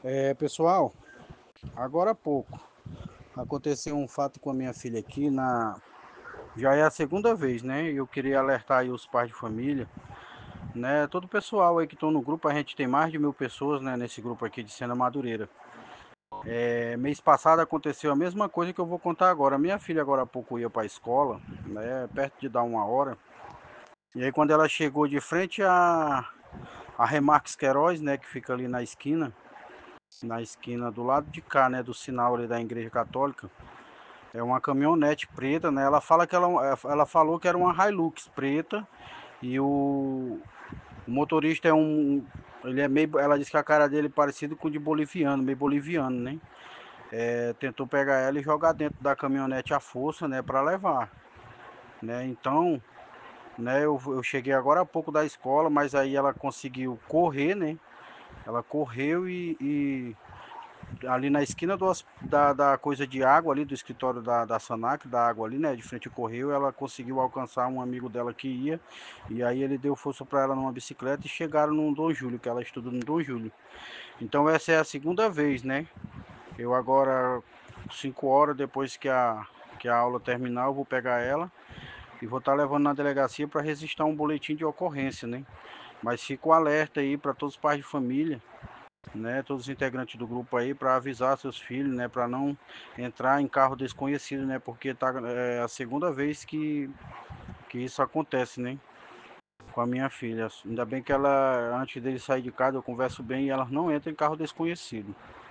Pessoal, agora há pouco aconteceu um fato com a minha filha aqui já é a segunda vez, né? Eu queria alertar aí os pais de família, né? Todo o pessoal aí que estão no grupo, a gente tem mais de 1.000 pessoas, né? Nesse grupo aqui de Sena Madureira. Mês passado aconteceu a mesma coisa que eu vou contar agora. Minha filha agora há pouco ia para a escola, né? Perto de dar 1 hora. E aí quando ela chegou de frente a Remarques Queiroz, né? Que fica ali na esquina do lado de cá, né? Do sinal ali da Igreja Católica. É uma caminhonete preta, né? Ela falou que era uma Hilux preta e o motorista ele é meio, ela disse que a cara dele é parecido com o de boliviano, meio boliviano, né? Tentou pegar ela e jogar dentro da caminhonete à força, né, para levar, né? Então, né, eu cheguei agora há pouco da escola, mas aí ela conseguiu correr, né? Ela correu e ali na esquina da coisa de água ali, do escritório da Sanac, da água ali, né, de frente ao correio, ela conseguiu alcançar um amigo dela que ia, e aí ele deu força para ela numa bicicleta e chegaram no Dom Júlio, que ela estuda no Dom Júlio. Então essa é a segunda vez, né? Eu agora, 5 horas depois que a aula terminar, eu vou pegar ela e vou estar levando na delegacia para registrar um boletim de ocorrência, né? Mas fica o alerta aí para todos os pais de família, né, todos os integrantes do grupo aí para avisar seus filhos, né, para não entrar em carro desconhecido, né, porque é a segunda vez que isso acontece, né, com a minha filha. Ainda bem que ela, antes dele sair de casa, eu converso bem e ela não entra em carro desconhecido.